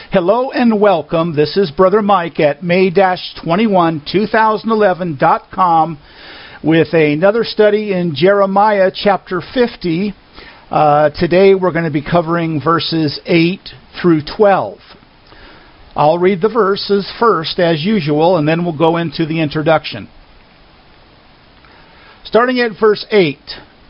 Hello and welcome. This is Brother Mike at May-21-2011.com with another study in Jeremiah chapter 50. Today we're going to be covering verses 8 through 12. I'll read the verses first as usual, and then we'll go into the introduction. Starting at verse 8.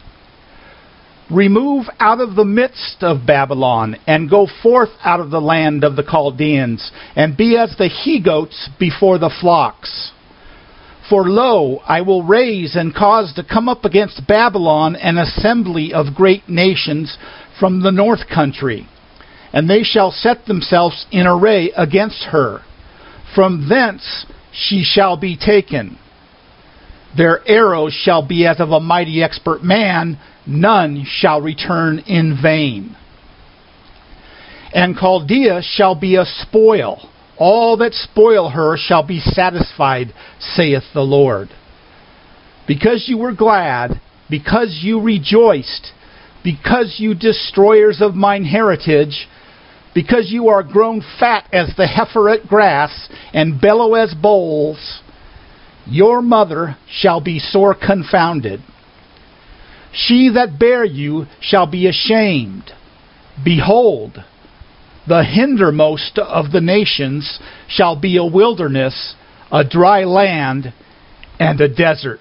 Remove out of the midst of Babylon, and go forth out of the land of the Chaldeans, and be as the he-goats before the flocks. For lo, I will raise and cause to come up against Babylon an assembly of great nations from the north country, and they shall set themselves in array against her. From thence she shall be taken. Their arrows shall be as of a mighty expert man, none shall return in vain. And Chaldea shall be a spoil. All that spoil her shall be satisfied, saith the Lord. Because you were glad, because you rejoiced, because you destroyers of mine heritage, because you are grown fat as the heifer at grass, and bellow as bulls, your mother shall be sore confounded. She that bare you shall be ashamed. Behold, the hindermost of the nations shall be a wilderness, a dry land, and a desert.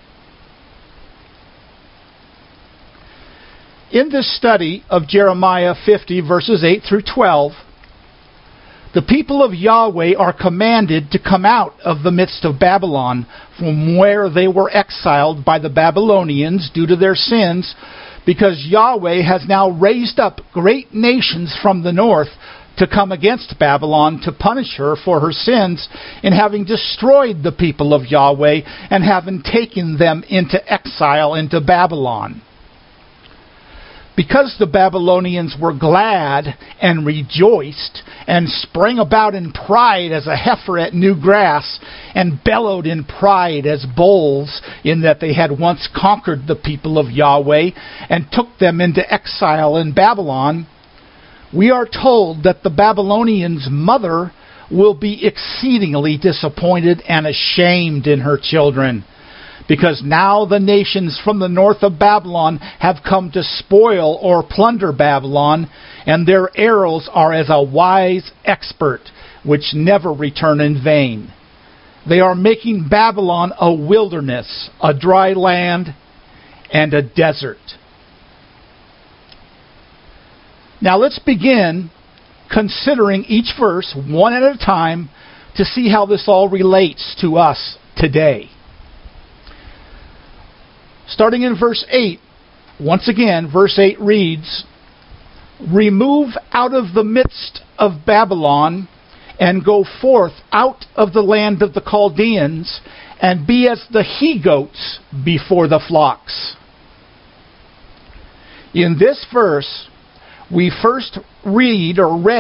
In this study of Jeremiah 50, verses 8 through 12, the people of Yahweh are commanded to come out of the midst of Babylon, from where they were exiled by the Babylonians due to their sins, because Yahweh has now raised up great nations from the north to come against Babylon to punish her for her sins in having destroyed the people of Yahweh and having taken them into exile into Babylon. Because the Babylonians were glad and rejoiced and sprang about in pride as a heifer at new grass and bellowed in pride as bulls, in that they had once conquered the people of Yahweh and took them into exile in Babylon, we are told that the Babylonians' mother will be exceedingly disappointed and ashamed in her children, because now the nations from the north of Babylon have come to spoil or plunder Babylon, and their arrows are as a wise expert, which never return in vain. They are making Babylon a wilderness, a dry land, and a desert. Now let's begin considering each verse one at a time to see how this all relates to us today. Starting in verse 8, once again, verse 8 reads, Remove out of the midst of Babylon, and go forth out of the land of the Chaldeans, and be as the he-goats before the flocks. In this verse, we first read,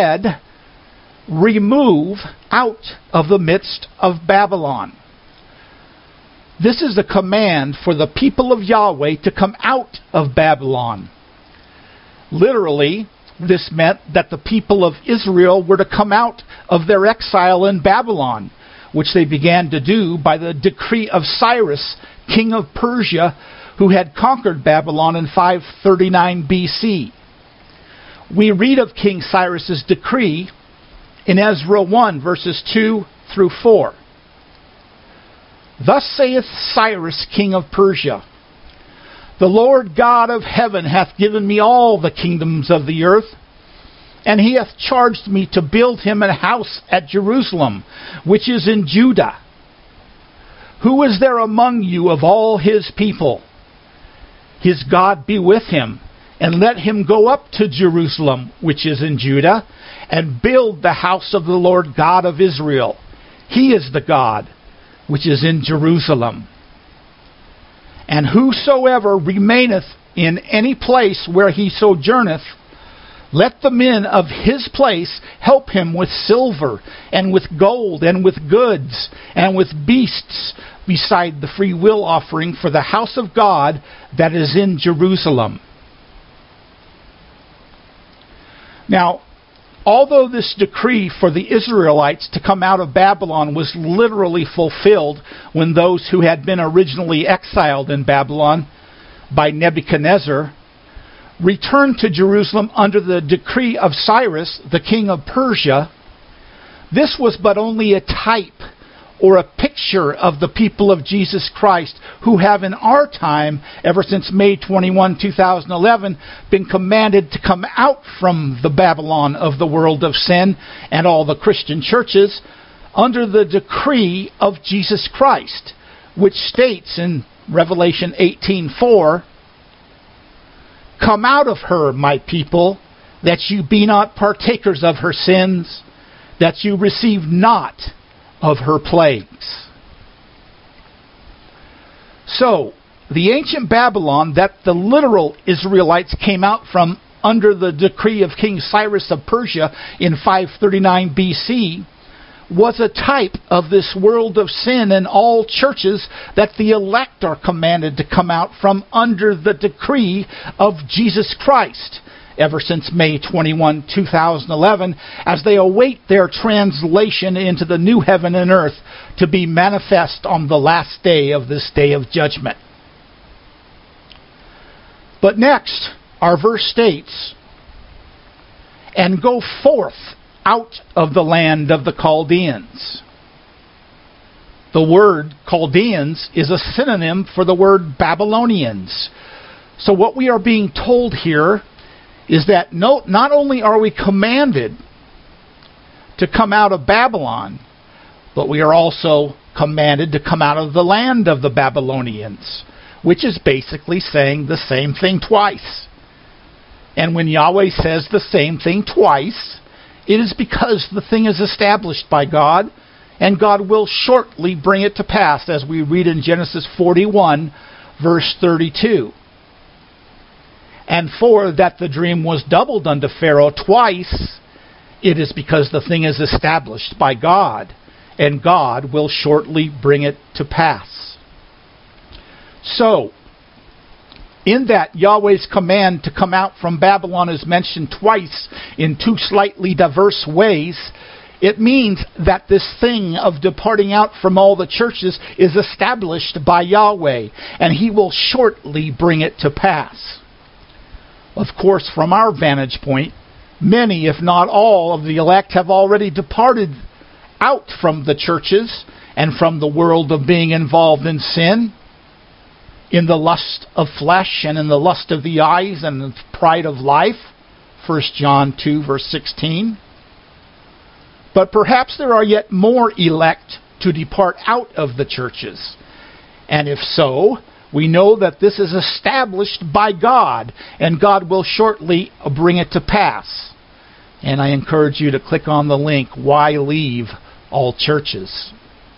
remove out of the midst of Babylon. This is a command for the people of Yahweh to come out of Babylon. Literally, this meant that the people of Israel were to come out of their exile in Babylon, which they began to do by the decree of Cyrus, king of Persia, who had conquered Babylon in 539 BC. We read of King Cyrus's decree in Ezra 1, verses 2 through 4. Thus saith Cyrus, king of Persia, The Lord God of heaven hath given me all the kingdoms of the earth, and he hath charged me to build him a house at Jerusalem, which is in Judah. Who is there among you of all his people? His God be with him, and let him go up to Jerusalem, which is in Judah, and build the house of the Lord God of Israel. He is the God which is in Jerusalem. And whosoever remaineth in any place where he sojourneth, let the men of his place help him with silver, and with gold, and with goods, and with beasts, beside the free will offering for the house of God that is in Jerusalem. Now, Although this decree for the Israelites to come out of Babylon was literally fulfilled when those who had been originally exiled in Babylon by Nebuchadnezzar returned to Jerusalem under the decree of Cyrus, the king of Persia, this was but only a type or a picture of the people of Jesus Christ who have in our time, ever since May 21, 2011, been commanded to come out from the Babylon of the world of sin and all the Christian churches under the decree of Jesus Christ, which states in Revelation 18:4, "Come out of her, my people, that you be not partakers of her sins, that you receive not of her plagues." So, the ancient Babylon that the literal Israelites came out from under the decree of King Cyrus of Persia in 539 BC was a type of this world of sin and all churches that the elect are commanded to come out from under the decree of Jesus Christ ever since May 21, 2011, as they await their translation into the new heaven and earth to be manifest on the last day of this day of judgment. But next, our verse states, "And go forth out of the land of the Chaldeans." The word Chaldeans is a synonym for the word Babylonians. So what we are being told here is that not only are we commanded to come out of Babylon, but we are also commanded to come out of the land of the Babylonians, which is basically saying the same thing twice. And when Yahweh says the same thing twice, it is because the thing is established by God, and God will shortly bring it to pass, as we read in Genesis 41, verse 32. "And for that the dream was doubled unto Pharaoh twice, it is because the thing is established by God, and God will shortly bring it to pass." So, in that Yahweh's command to come out from Babylon is mentioned twice in two slightly diverse ways, it means that this thing of departing out from all the churches is established by Yahweh, and He will shortly bring it to pass. Of course, from our vantage point, many, if not all, of the elect have already departed out from the churches and from the world of being involved in sin, in the lust of flesh and in the lust of the eyes and the pride of life, 1 John 2, verse 16. But perhaps there are yet more elect to depart out of the churches. And if so, we know that this is established by God, and God will shortly bring it to pass. And I encourage you to click on the link, "Why Leave All Churches?"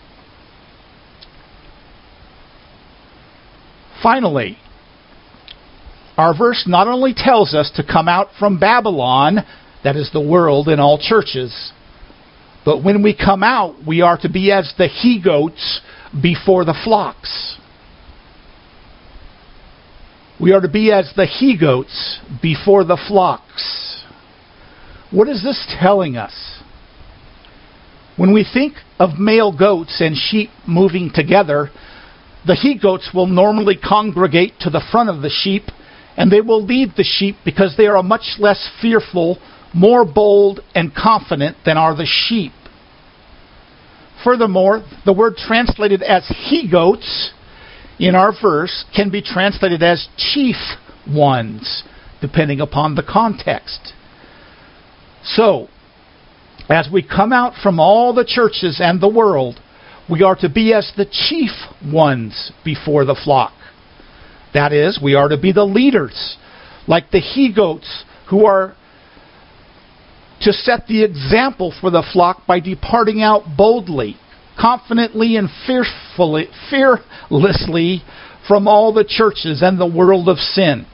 Finally, our verse not only tells us to come out from Babylon, that is the world and all churches, but when we come out, we are to be as the he-goats before the flocks. We are to be as the he-goats before the flocks. What is this telling us? When we think of male goats and sheep moving together, the he-goats will normally congregate to the front of the sheep, and they will lead the sheep because they are much less fearful, more bold, and confident than are the sheep. Furthermore, the word translated as he-goats in our verse can be translated as chief ones, depending upon the context. So, as we come out from all the churches and the world, we are to be as the chief ones before the flock. That is, we are to be the leaders, like the he-goats, who are to set the example for the flock by departing out boldly, confidently and fearlessly from all the churches and the world of sin.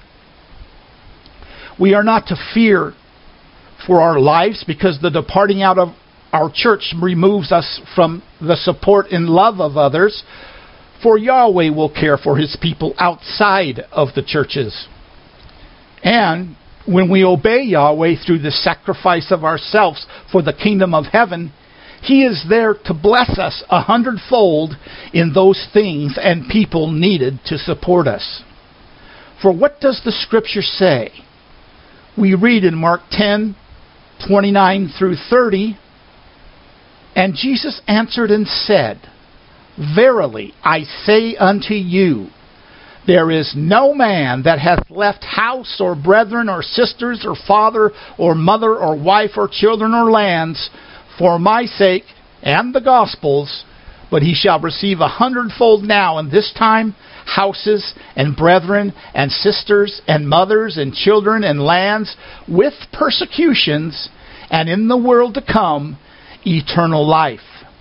We are not to fear for our lives because the departing out of our church removes us from the support and love of others, for Yahweh will care for His people outside of the churches. And when we obey Yahweh through the sacrifice of ourselves for the kingdom of heaven, He is there to bless us 100-fold in those things and people needed to support us. For what does the Scripture say? We read in Mark 10:29 through 30, "And Jesus answered and said, Verily I say unto you, there is no man that hath left house or brethren or sisters or father or mother or wife or children or lands for my sake and the gospel's, but he shall receive 100-fold now in this time houses and brethren and sisters and mothers and children and lands with persecutions, and in the world to come eternal life."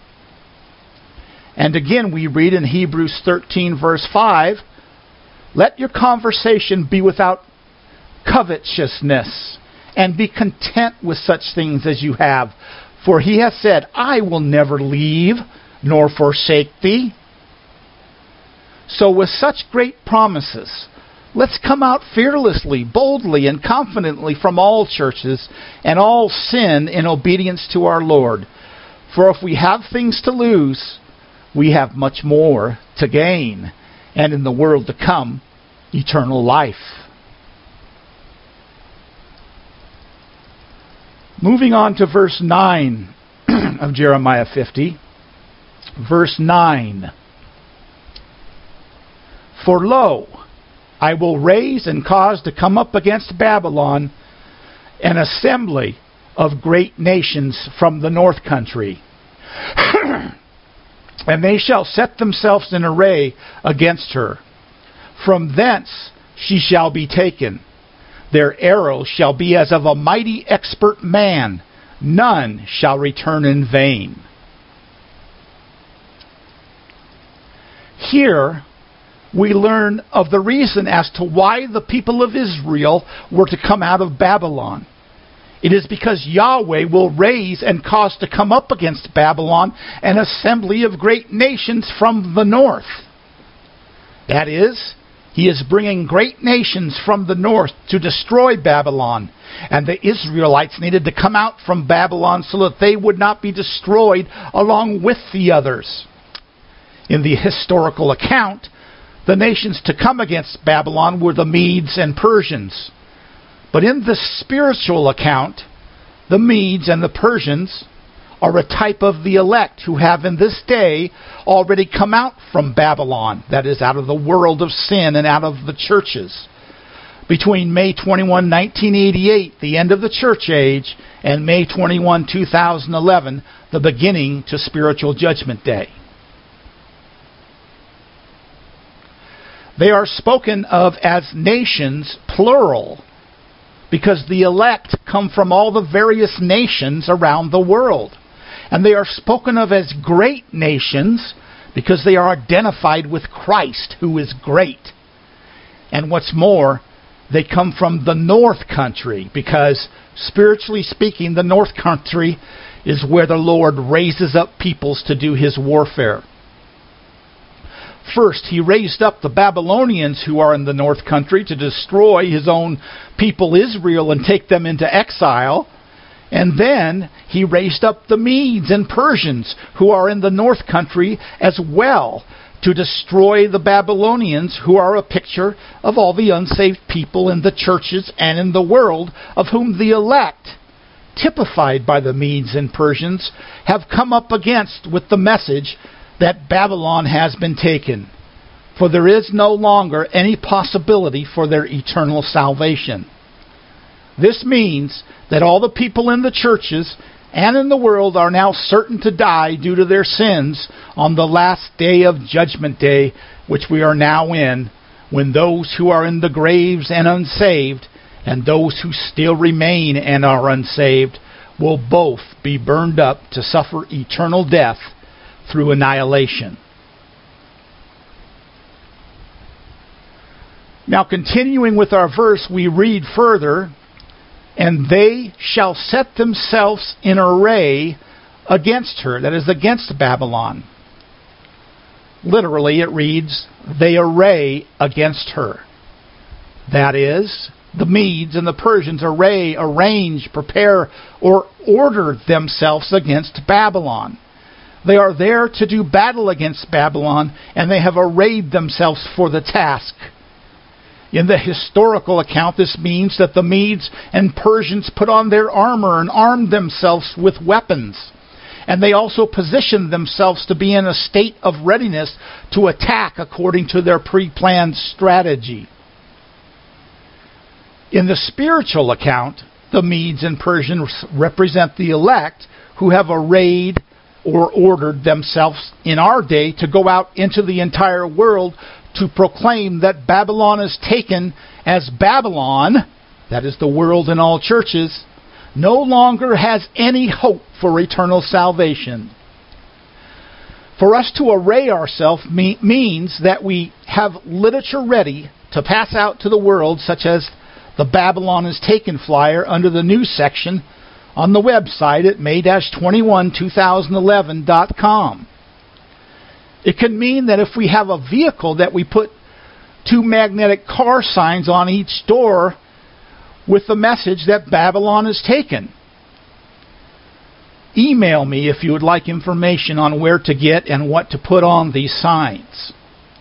And again we read in Hebrews 13 verse 5, "Let your conversation be without covetousness, and be content with such things as you have. For he hath said, I will never leave nor forsake thee." So with such great promises, let's come out fearlessly, boldly, and confidently from all churches and all sin in obedience to our Lord. For if we have things to lose, we have much more to gain, and in the world to come, eternal life. Moving on to verse 9 of Jeremiah 50. Verse 9. "For lo, I will raise and cause to come up against Babylon an assembly of great nations from the north country. And they shall set themselves in array against her. From thence she shall be taken. Their arrows shall be as of a mighty expert man. None shall return in vain." Here we learn of the reason as to why the people of Israel were to come out of Babylon. It is because Yahweh will raise and cause to come up against Babylon an assembly of great nations from the north. That is, He is bringing great nations from the north to destroy Babylon. And the Israelites needed to come out from Babylon so that they would not be destroyed along with the others. In the historical account, the nations to come against Babylon were the Medes and Persians. But in the spiritual account, the Medes and the Persians are a type of the elect who have in this day already come out from Babylon, that is, out of the world of sin and out of the churches. Between May 21, 1988, the end of the church age, and May 21, 2011, the beginning to spiritual judgment day. They are spoken of as nations, plural, because the elect come from all the various nations around the world. And they are spoken of as great nations because they are identified with Christ, who is great. And what's more, they come from the north country because, spiritually speaking, the north country is where the Lord raises up peoples to do His warfare. First, He raised up the Babylonians who are in the north country to destroy His own people Israel and take them into exile. And then He raised up the Medes and Persians who are in the north country as well to destroy the Babylonians, who are a picture of all the unsaved people in the churches and in the world, of whom the elect, typified by the Medes and Persians, have come up against with the message that Babylon has been taken, for there is no longer any possibility for their eternal salvation. This means that all the people in the churches and in the world are now certain to die due to their sins on the last day of Judgment Day, which we are now in, when those who are in the graves and unsaved, and those who still remain and are unsaved, will both be burned up to suffer eternal death through annihilation. Now, continuing with our verse, we read further, "And they shall set themselves in array against her," that is, against Babylon. Literally, it reads, "they array against her." That is, the Medes and the Persians array, arrange, prepare, or order themselves against Babylon. They are there to do battle against Babylon, and they have arrayed themselves for the task. In the historical account, this means that the Medes and Persians put on their armor and armed themselves with weapons. And they also positioned themselves to be in a state of readiness to attack according to their pre-planned strategy. In the spiritual account, the Medes and Persians represent the elect who have arrayed or ordered themselves in our day to go out into the entire world to proclaim that Babylon is taken, as Babylon, that is the world and all churches, no longer has any hope for eternal salvation. For us to array ourselves means that we have literature ready to pass out to the world, such as the Babylon is Taken flyer under the news section on the website at May-21-2011.com. It can mean that if we have a vehicle that we put 2 magnetic car signs on each door with the message that Babylon is taken. Email me if you would like information on where to get and what to put on these signs.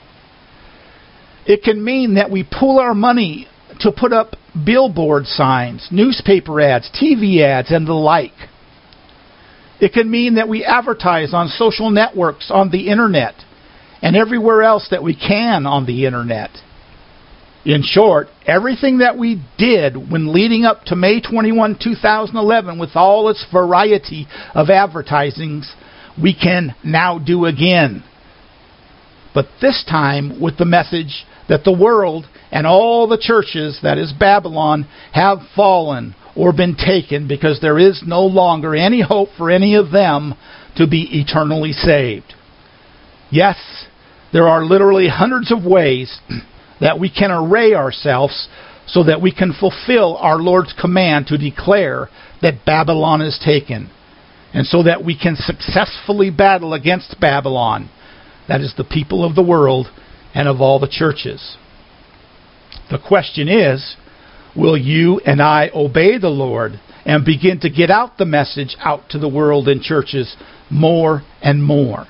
It can mean that we pool our money to put up billboard signs, newspaper ads, TV ads, and the like. It can mean that we advertise on social networks, on the internet, and everywhere else that we can on the internet. In short, everything that we did when leading up to May 21, 2011, with all its variety of advertisings, we can now do again. But this time with the message that the world and all the churches, that is Babylon, have fallen or been taken, because there is no longer any hope for any of them to be eternally saved. Yes, there are literally hundreds of ways that we can array ourselves so that we can fulfill our Lord's command to declare that Babylon is taken, and so that we can successfully battle against Babylon, that is the people of the world and of all the churches. The question is, will you and I obey the Lord and begin to get out the message out to the world and churches more and more?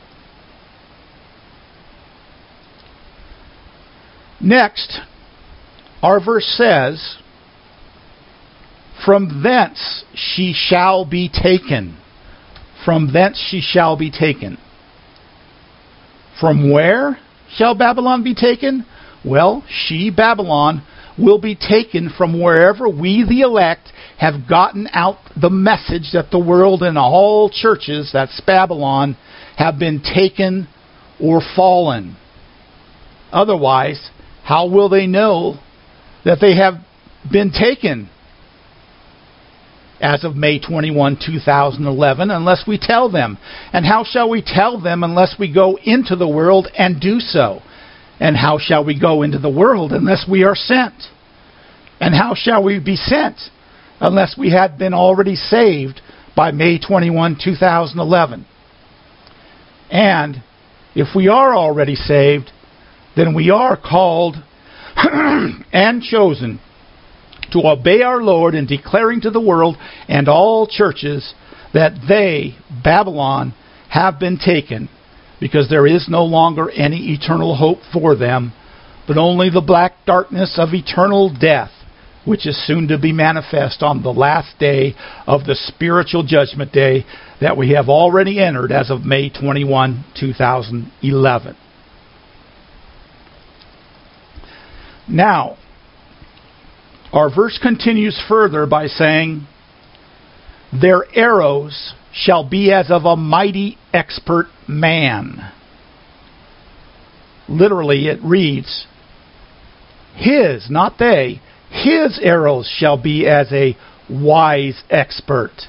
Next, our verse says, "From thence she shall be taken." From thence she shall be taken. From where shall Babylon be taken? Well, she, Babylon, will be taken from wherever we, the elect, have gotten out the message that the world and all churches, that's Babylon, have been taken or fallen. Otherwise, how will they know that they have been taken as of May 21, 2011, unless we tell them? And how shall we tell them unless we go into the world and do so? And how shall we go into the world unless we are sent? And how shall we be sent unless we had been already saved by May 21, 2011? And if we are already saved, then we are called and chosen to obey our Lord in declaring to the world and all churches that they, Babylon, have been taken, because there is no longer any eternal hope for them, but only the black darkness of eternal death, which is soon to be manifest on the last day of the spiritual judgment day that we have already entered as of May 21, 2011. Now, our verse continues further by saying, "Their arrows shall be as of a mighty expert man." Literally it reads, his, not they, his arrows shall be as a wise expert.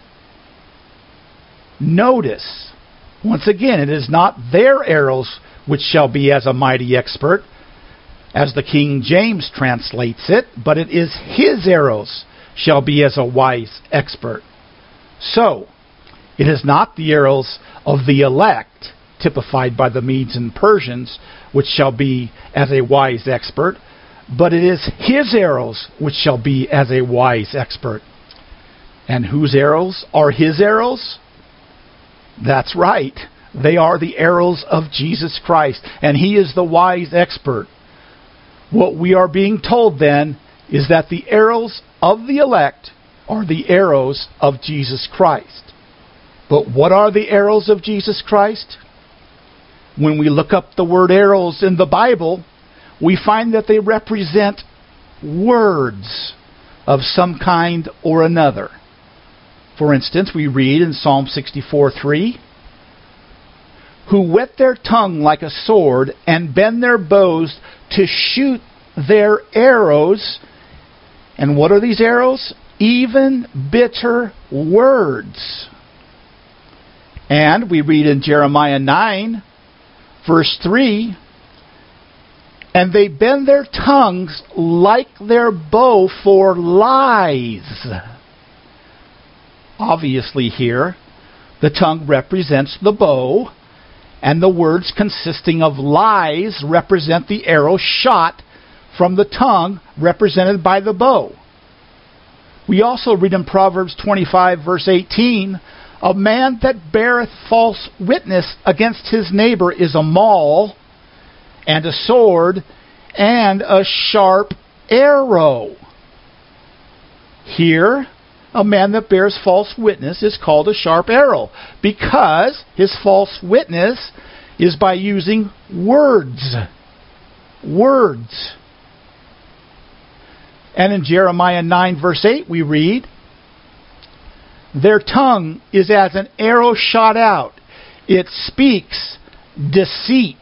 Notice, once again, it is not their arrows which shall be as a mighty expert, as the King James translates it, but it is his arrows shall be as a wise expert. So, it is not the arrows of the elect, typified by the Medes and Persians, which shall be as a wise expert, but it is his arrows which shall be as a wise expert. And whose arrows are his arrows? That's right. They are the arrows of Jesus Christ, and he is the wise expert. What we are being told then is that the arrows of the elect are the arrows of Jesus Christ. But what are the arrows of Jesus Christ? When we look up the word arrows in the Bible, we find that they represent words of some kind or another. For instance, we read in Psalm 64:3, who whet their tongue like a sword and bend their bows to shoot their arrows. And what are these arrows? Even bitter words. And we read in Jeremiah 9, verse 3, and they bend their tongues like their bow for lies. Obviously here, the tongue represents the bow, and the words consisting of lies represent the arrow shot from the tongue represented by the bow. We also read in Proverbs 25, verse 18, a man that beareth false witness against his neighbor is a maul, and a sword, and a sharp arrow. Here, a man that bears false witness is called a sharp arrow, because his false witness is by using words. Words. And in Jeremiah 9, verse 8, we read, their tongue is as an arrow shot out. It speaks deceit.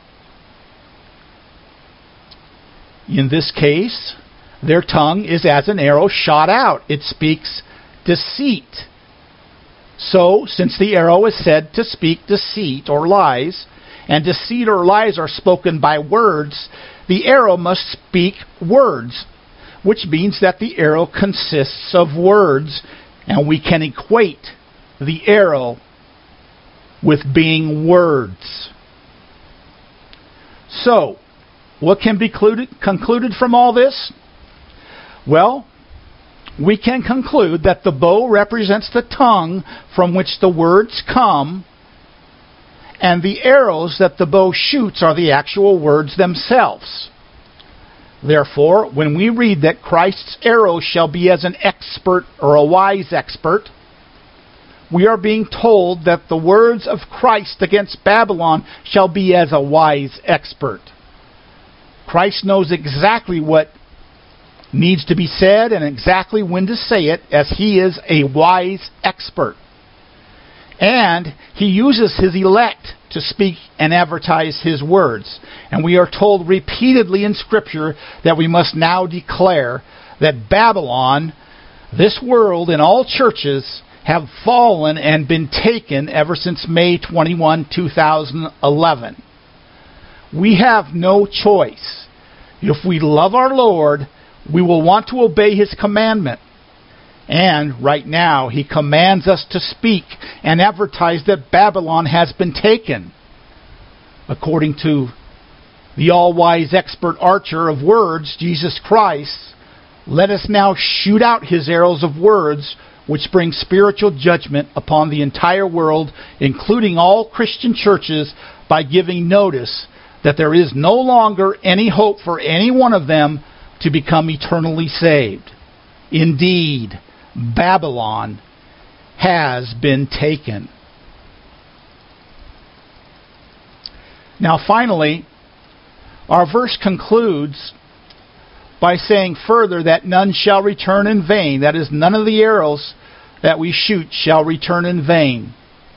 In this case, their tongue is as an arrow shot out. It speaks deceit. So, since the arrow is said to speak deceit or lies, and deceit or lies are spoken by words, the arrow must speak words, which means that the arrow consists of words, and we can equate the arrow with being words. So, what can be concluded from all this? Well, we can conclude that the bow represents the tongue from which the words come, and the arrows that the bow shoots are the actual words themselves. Therefore, when we read that Christ's arrow shall be as an expert or a wise expert, we are being told that the words of Christ against Babylon shall be as a wise expert. Christ knows exactly what needs to be said and exactly when to say it, as he is a wise expert. And he uses his elect to speak and advertise his words. And we are told repeatedly in Scripture that we must now declare that Babylon, this world, and all churches have fallen and been taken ever since May 21, 2011. We have no choice. If we love our Lord, we will want to obey his commandment. And right now, he commands us to speak and advertise that Babylon has been taken. According to the all-wise expert archer of words, Jesus Christ, let us now shoot out his arrows of words, which bring spiritual judgment upon the entire world, including all Christian churches, by giving notice that there is no longer any hope for any one of them to become eternally saved. Indeed, Babylon has been taken. Now finally, our verse concludes by saying further that none shall return in vain. That is, none of the arrows that we shoot shall return in vain.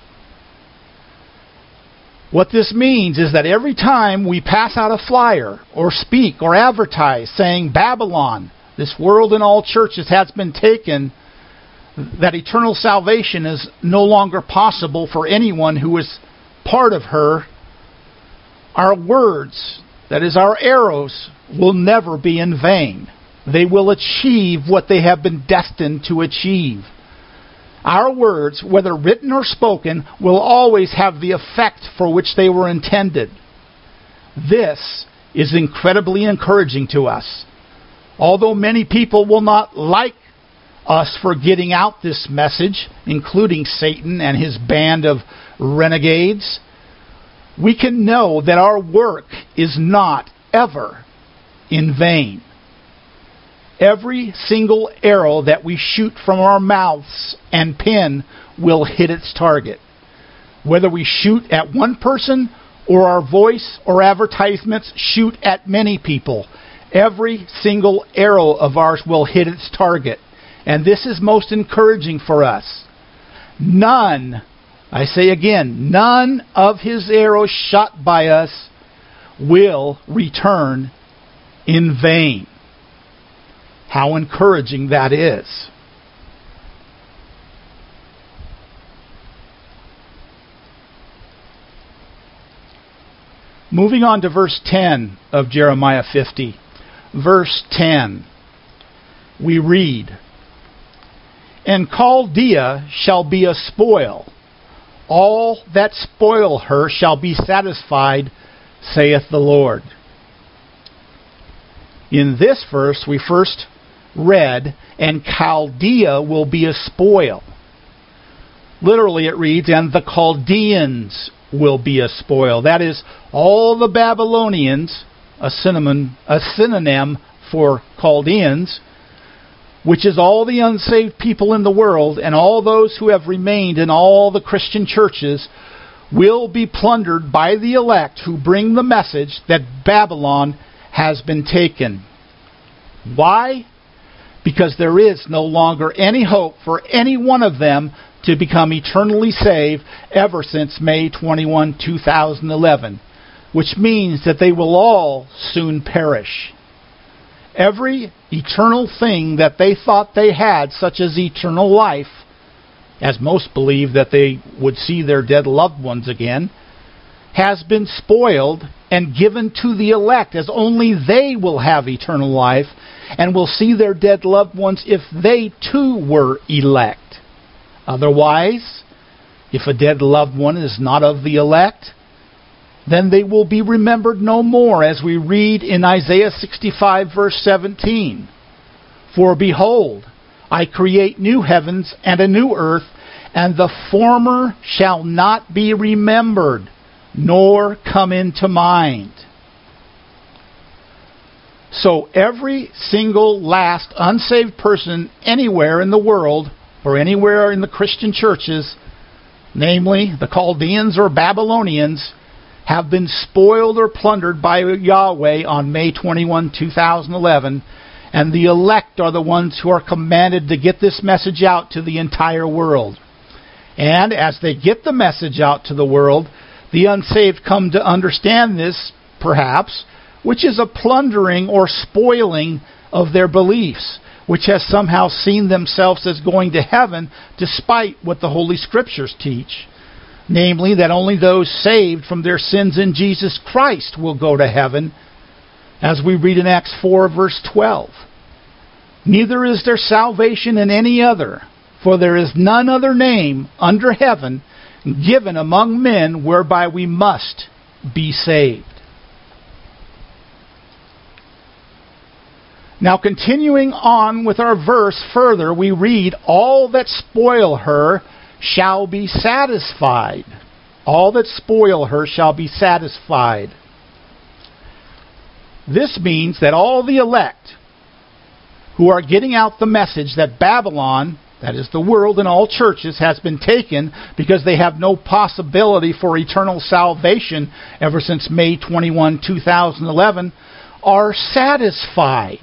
What this means is that every time we pass out a flyer or speak or advertise saying Babylon, this world and all churches has been taken, that eternal salvation is no longer possible for anyone who is part of her, our words, that is our arrows, will never be in vain. They will achieve what they have been destined to achieve. Our words, whether written or spoken, will always have the effect for which they were intended. This is incredibly encouraging to us. Although many people will not like us for getting out this message, including Satan and his band of renegades, we can know that our work is not ever in vain. Every single arrow that we shoot from our mouths and pen will hit its target. Whether we shoot at one person or our voice or advertisements shoot at many people, every single arrow of ours will hit its target. And this is most encouraging for us. None, I say again, none of his arrows shot by us will return in vain. How encouraging that is. Moving on to verse 10 of Jeremiah 50. Verse 10. We read, "And Chaldea shall be a spoil. All that spoil her shall be satisfied, saith the Lord." In this verse, we first read, "And Chaldea will be a spoil." Literally it reads, "And the Chaldeans will be a spoil." That is, all the Babylonians, a synonym for Chaldeans, which is all the unsaved people in the world, and all those who have remained in all the Christian churches, will be plundered by the elect who bring the message that Babylon has been taken. Why? Because there is no longer any hope for any one of them to become eternally saved ever since May 21, 2011, which means that they will all soon perish. Every eternal thing that they thought they had, such as eternal life, as most believe that they would see their dead loved ones again, has been spoiled and given to the elect, as only they will have eternal life and will see their dead loved ones if they too were elect. Otherwise, if a dead loved one is not of the elect, then they will be remembered no more, as we read in Isaiah 65, verse 17. "For behold, I create new heavens and a new earth, and the former shall not be remembered, nor come into mind." So every single last unsaved person anywhere in the world, or anywhere in the Christian churches, namely the Chaldeans or Babylonians, have been spoiled or plundered by Yahweh on May 21, 2011, and the elect are the ones who are commanded to get this message out to the entire world. And as they get the message out to the world, the unsaved come to understand this, perhaps, which is a plundering or spoiling of their beliefs, which has somehow seen themselves as going to heaven despite what the Holy Scriptures teach. Namely, that only those saved from their sins in Jesus Christ will go to heaven, as we read in Acts 4, verse 12. "Neither is there salvation in any other, for there is none other name under heaven given among men whereby we must be saved." Now, continuing on with our verse further, we read, "All that spoil her shall be satisfied." All that spoil her shall be satisfied. This means that all the elect who are getting out the message that Babylon, that is the world and all churches, has been taken because they have no possibility for eternal salvation ever since May 21, 2011, are satisfied.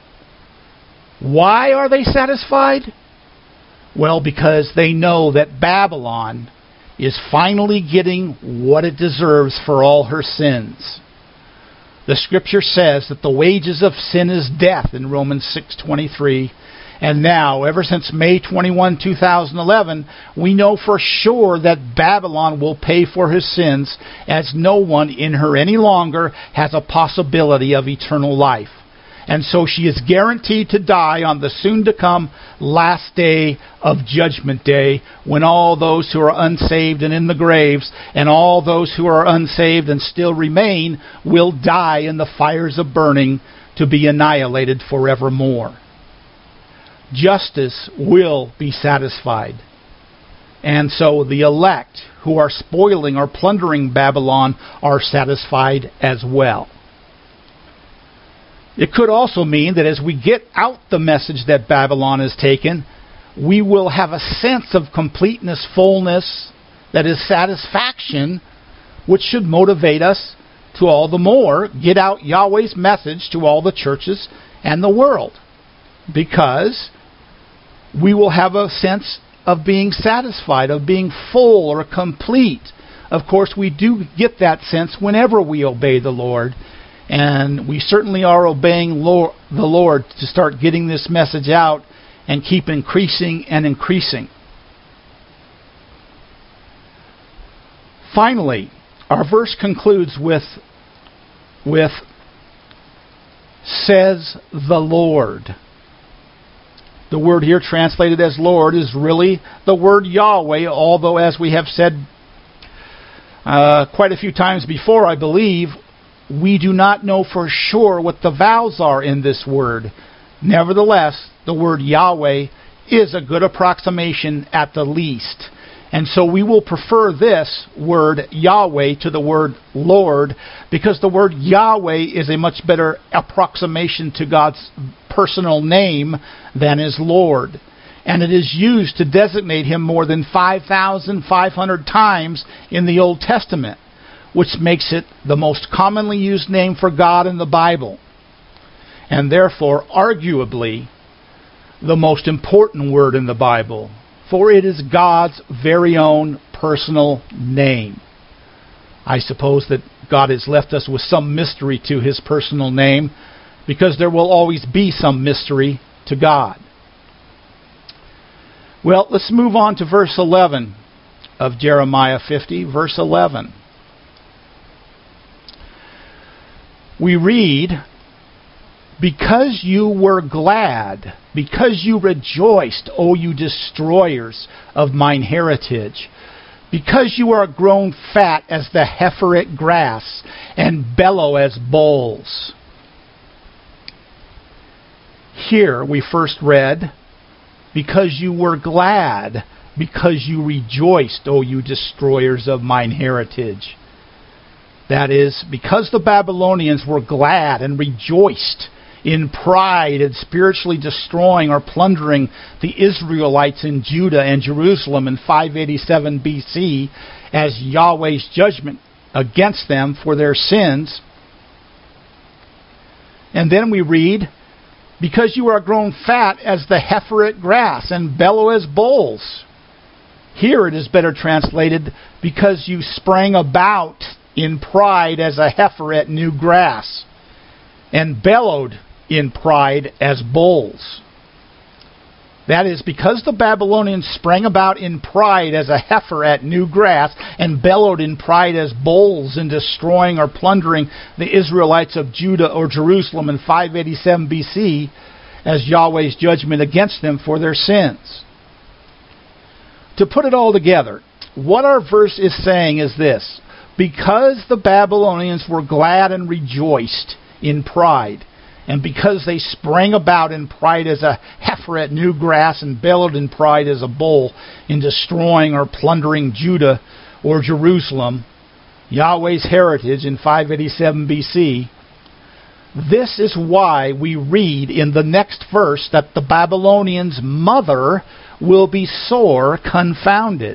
Why are they satisfied? Well, because they know that Babylon is finally getting what it deserves for all her sins. The Scripture says that the wages of sin is death in Romans 6:23. And now, ever since May 21, 2011, we know for sure that Babylon will pay for his sins, as no one in her any longer has a possibility of eternal life. And so she is guaranteed to die on the soon-to-come last day of Judgment Day, when all those who are unsaved and in the graves, and all those who are unsaved and still remain, will die in the fires of burning to be annihilated forevermore. Justice will be satisfied. And so the elect who are spoiling or plundering Babylon are satisfied as well. It could also mean that as we get out the message that Babylon is taken, we will have a sense of completeness, fullness, that is satisfaction, which should motivate us to all the more get out Yahweh's message to all the churches and the world, because we will have a sense of being satisfied, of being full or complete. Of course, we do get that sense whenever we obey the Lord, and we certainly are obeying the Lord to start getting this message out and keep increasing and increasing. Finally, our verse concludes with says the Lord. The word here translated as Lord is really the word Yahweh, although, as we have said quite a few times before, I believe, we do not know for sure what the vowels are in this word. Nevertheless, the word Yahweh is a good approximation at the least. And so we will prefer this word Yahweh to the word Lord, because the word Yahweh is a much better approximation to God's personal name than is Lord. And it is used to designate Him more than 5,500 times in the Old Testament, which makes it the most commonly used name for God in the Bible, and therefore arguably the most important word in the Bible, for it is God's very own personal name. I suppose that God has left us with some mystery to His personal name, because there will always be some mystery to God. Well, let's move on to verse 11 of Jeremiah 50, verse 11. We read, "Because you were glad, because you rejoiced, O you destroyers of mine heritage, because you are grown fat as the heifer at grass, and bellow as bulls." Here we first read, "Because you were glad, because you rejoiced, O you destroyers of mine heritage." That is, because the Babylonians were glad and rejoiced in pride and spiritually destroying or plundering the Israelites in Judah and Jerusalem in 587 BC as Yahweh's judgment against them for their sins. And then we read, "Because you are grown fat as the heifer at grass and bellow as bulls." Here it is better translated, "Because you sprang about in pride as a heifer at new grass, and bellowed in pride as bulls." That is, because the Babylonians sprang about in pride as a heifer at new grass, and bellowed in pride as bulls in destroying or plundering the Israelites of Judah or Jerusalem in 587 BC as Yahweh's judgment against them for their sins. To put it all together, what our verse is saying is this: because the Babylonians were glad and rejoiced in pride, and because they sprang about in pride as a heifer at new grass and bellowed in pride as a bull in destroying or plundering Judah or Jerusalem, Yahweh's heritage in 587 BC, this is why we read in the next verse that the Babylonians' mother will be sore confounded.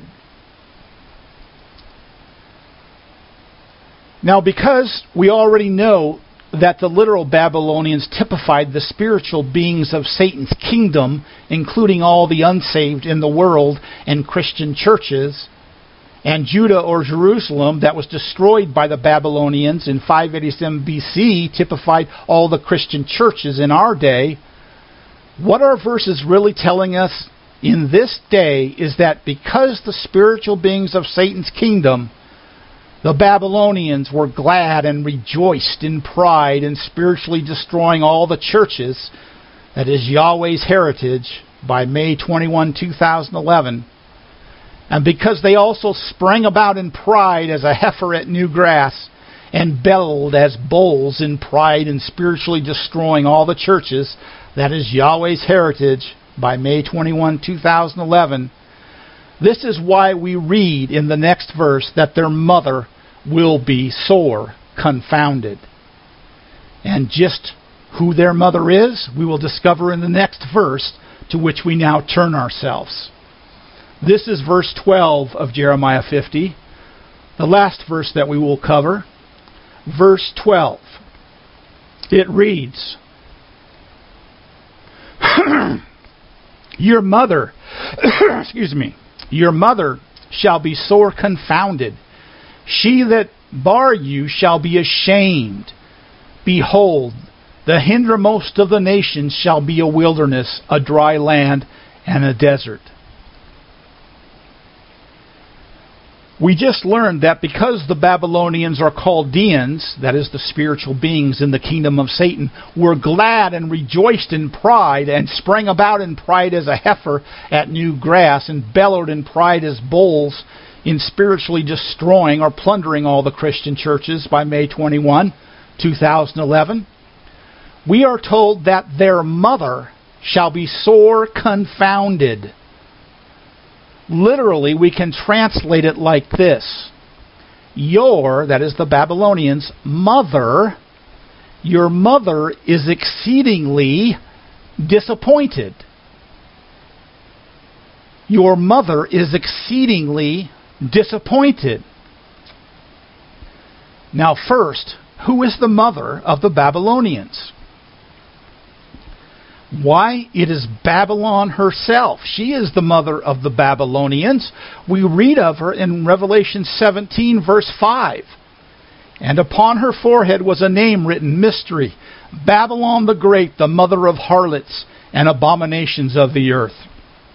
Now, because we already know that the literal Babylonians typified the spiritual beings of Satan's kingdom, including all the unsaved in the world and Christian churches, and Judah or Jerusalem that was destroyed by the Babylonians in 587 BC typified all the Christian churches in our day, what our verse is really telling us in this day is that because the spiritual beings of Satan's kingdom, The Babylonians were glad and rejoiced in pride and spiritually destroying all the churches, that is Yahweh's heritage, by May 21, 2011. And because they also sprang about in pride as a heifer at new grass, and bellowed as bulls in pride and spiritually destroying all the churches, that is Yahweh's heritage, by May 21, 2011. This is why we read in the next verse that their mother will be sore confounded. And just who their mother is, we will discover in the next verse, to which we now turn ourselves. This is verse 12 of Jeremiah 50, the last verse that we will cover. Verse 12. It reads, Your mother, your mother shall be sore confounded. She that bare you shall be ashamed. Behold, the hindermost of the nations shall be a wilderness, a dry land, and a desert. We just learned that because the Babylonians are Chaldeans, that is the spiritual beings in the kingdom of Satan, were glad and rejoiced in pride and sprang about in pride as a heifer at new grass and bellowed in pride as bulls in spiritually destroying or plundering all the Christian churches by May 21, 2011. We are told that their mother shall be sore confounded. Literally, we can translate it like this. Your, that is the Babylonians, mother, your mother is exceedingly disappointed. Your mother is exceedingly disappointed. Now first, who is the mother of the Babylonians? Why, it is Babylon herself. She is the mother of the Babylonians. We read of her in Revelation 17, verse 5. And upon her forehead was a name written, Mystery, Babylon the Great, the mother of harlots and abominations of the earth.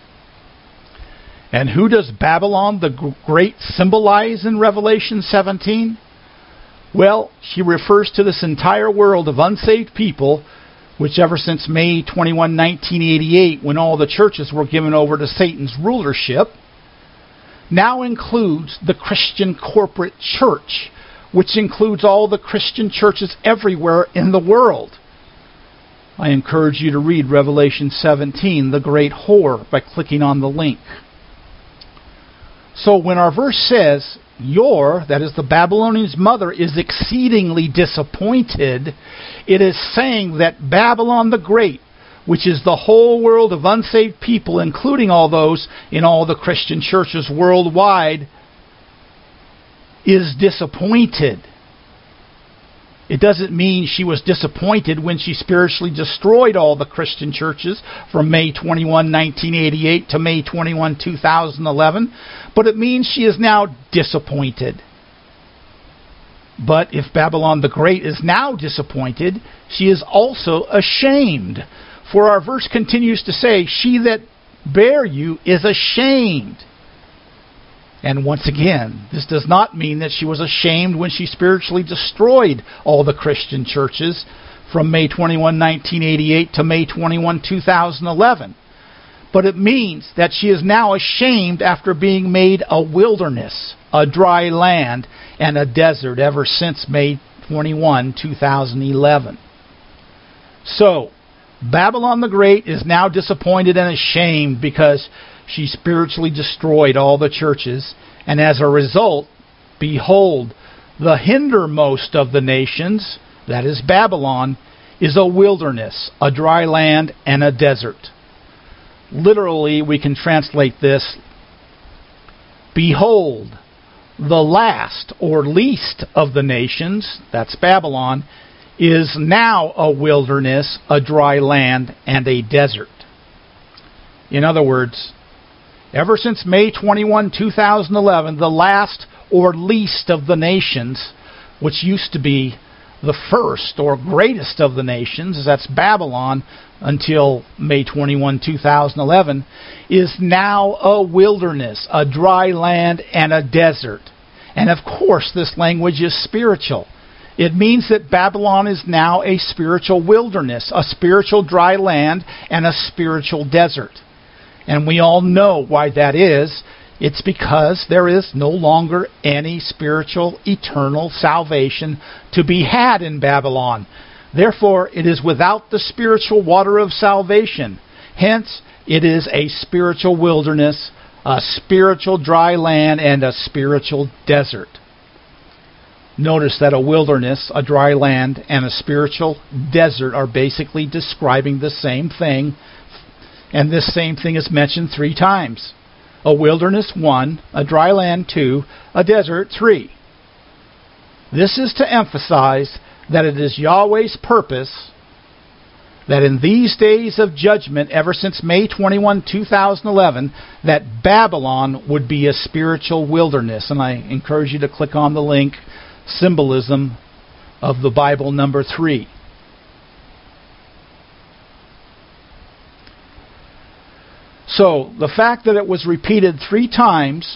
And who does Babylon the Great symbolize in Revelation 17? Well, she refers to this entire world of unsaved people, which ever since May 21, 1988, when all the churches were given over to Satan's rulership, now includes the Christian corporate church, which includes all the Christian churches everywhere in the world. I encourage you to read Revelation 17, the great whore, by clicking on the link. So when our verse says, your, that is the Babylonians' mother, is exceedingly disappointed, it is saying that Babylon the Great, which is the whole world of unsaved people, including all those in all the Christian churches worldwide, is disappointed. It doesn't mean she was disappointed when she spiritually destroyed all the Christian churches from May 21, 1988 to May 21, 2011. But it means she is now disappointed. But if Babylon the Great is now disappointed, she is also ashamed. For our verse continues to say, she that bare you is ashamed. And once again, this does not mean that she was ashamed when she spiritually destroyed all the Christian churches from May 21, 1988 to May 21, 2011. But it means that she is now ashamed after being made a wilderness, a dry land, and a desert ever since May 21, 2011. So, Babylon the Great is now disappointed and ashamed because she spiritually destroyed all the churches, and as a result, behold, the hindermost of the nations, that is Babylon, is a wilderness, a dry land, and a desert. Literally, we can translate this, behold, the last or least of the nations, that's Babylon, is now a wilderness, a dry land, and a desert. In other words, ever since May 21, 2011, the last or least of the nations, which used to be the first or greatest of the nations, that's Babylon, until May 21, 2011, is now a wilderness, a dry land, and a desert. And of course, this language is spiritual. It means that Babylon is now a spiritual wilderness, a spiritual dry land, and a spiritual desert. And we all know why that is. It's because there is no longer any spiritual, eternal salvation to be had in Babylon. Therefore, it is without the spiritual water of salvation. Hence, it is a spiritual wilderness, a spiritual dry land, and a spiritual desert. Notice that a wilderness, a dry land, and a spiritual desert are basically describing the same thing, and this same thing is mentioned 3 times. A wilderness 1, a dry land 2, a desert 3. This is to emphasize that it is Yahweh's purpose that in these days of judgment, ever since May 21, 2011, that Babylon would be a spiritual wilderness. And I encourage you to click on the link, Symbolism of the Bible number 3. So, the fact that it was repeated 3 times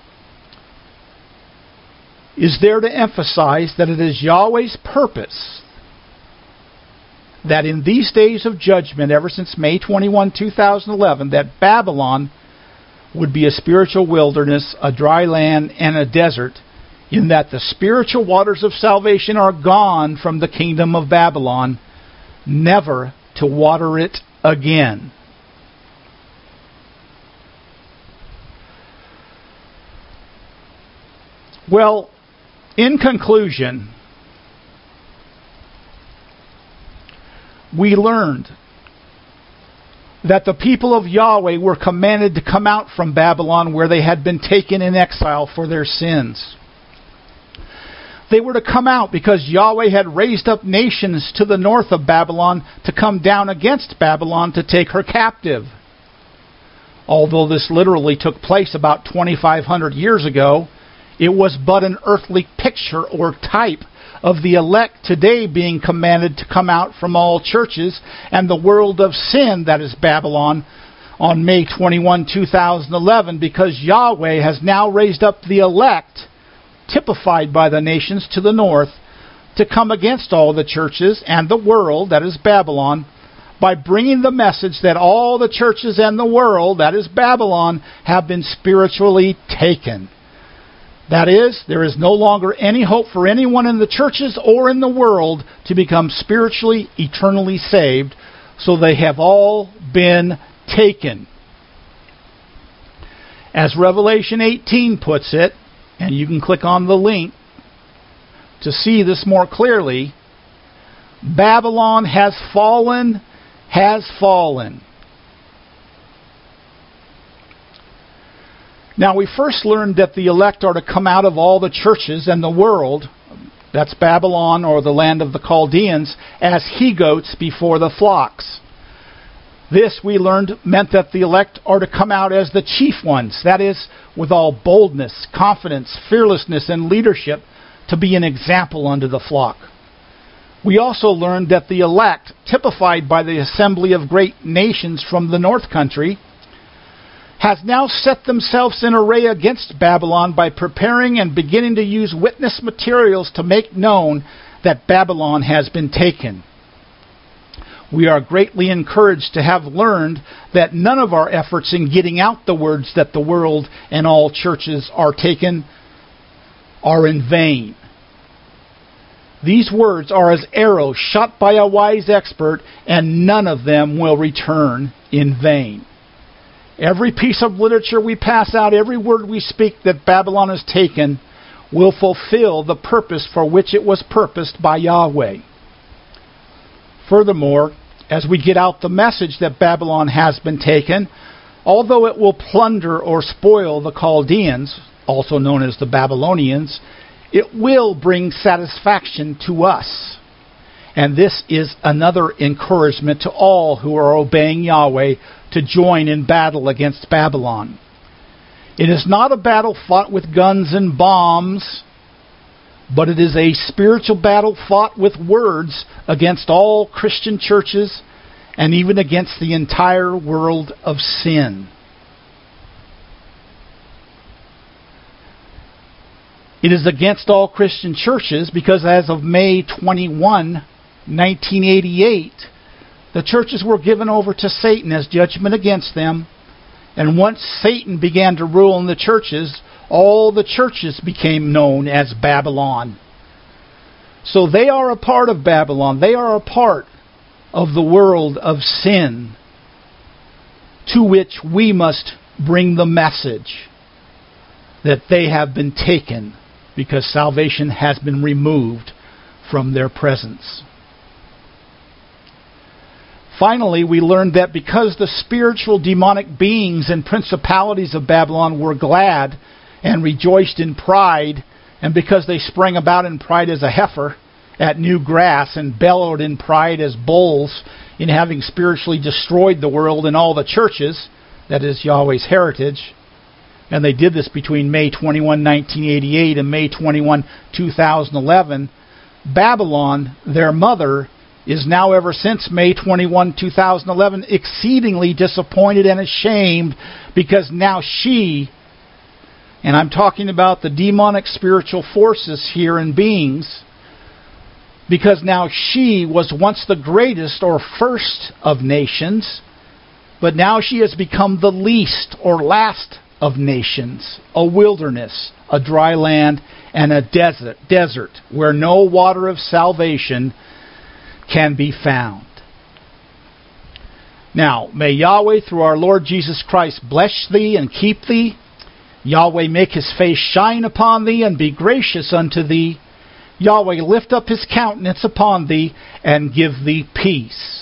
is there to emphasize that it is Yahweh's purpose that in these days of judgment, ever since May 21, 2011, that Babylon would be a spiritual wilderness, a dry land, and a desert, in that the spiritual waters of salvation are gone from the kingdom of Babylon, never to water it again. Well, in conclusion, we learned that the people of Yahweh were commanded to come out from Babylon where they had been taken in exile for their sins. They were to come out because Yahweh had raised up nations to the north of Babylon to come down against Babylon to take her captive. Although this literally took place about 2,500 years ago, it was but an earthly picture or type of the elect today being commanded to come out from all churches and the world of sin that is Babylon on May 21, 2011, because Yahweh has now raised up the elect, typified by the nations to the north, to come against all the churches and the world that is Babylon by bringing the message that all the churches and the world that is Babylon have been spiritually taken. That is, there is no longer any hope for anyone in the churches or in the world to become spiritually, eternally saved, so they have all been taken. As Revelation 18 puts it, and you can click on the link to see this more clearly, Babylon has fallen, has fallen. Now, we first learned that the elect are to come out of all the churches and the world, that's Babylon or the land of the Chaldeans, as he-goats before the flocks. This, we learned, meant that the elect are to come out as the chief ones, that is, with all boldness, confidence, fearlessness, and leadership, to be an example unto the flock. We also learned that the elect, typified by the assembly of great nations from the north country, has now set themselves in array against Babylon by preparing and beginning to use witness materials to make known that Babylon has been taken. We are greatly encouraged to have learned that none of our efforts in getting out the words that the world and all churches are taken are in vain. These words are as arrows shot by a wise expert, and none of them will return in vain. Every piece of literature we pass out, every word we speak that Babylon has taken, will fulfill the purpose for which it was purposed by Yahweh. Furthermore, as we get out the message that Babylon has been taken, although it will plunder or spoil the Chaldeans, also known as the Babylonians, it will bring satisfaction to us. And this is another encouragement to all who are obeying Yahweh to join in battle against Babylon. It is not a battle fought with guns and bombs, but it is a spiritual battle fought with words against all Christian churches and even against the entire world of sin. It is against all Christian churches because as of May 21, 1988, the churches were given over to Satan as judgment against them. And once Satan began to rule in the churches, all the churches became known as Babylon. So they are a part of Babylon. They are a part of the world of sin, to which we must bring the message that they have been taken because salvation has been removed from their presence. Finally, we learned that because the spiritual demonic beings and principalities of Babylon were glad and rejoiced in pride, and because they sprang about in pride as a heifer at new grass and bellowed in pride as bulls in having spiritually destroyed the world and all the churches, that is Yahweh's heritage, and they did this between May 21, 1988 and May 21, 2011, Babylon, their mother, is now ever since May 21, 2011, exceedingly disappointed and ashamed because now she, and I'm talking about the demonic spiritual forces here and beings, because now she was once the greatest or first of nations, but now she has become the least or last of nations, a wilderness, a dry land, and a desert where no water of salvation can be found. Now, may Yahweh, through our Lord Jesus Christ, bless thee and keep thee. Yahweh make his face shine upon thee and be gracious unto thee. Yahweh lift up his countenance upon thee and give thee peace.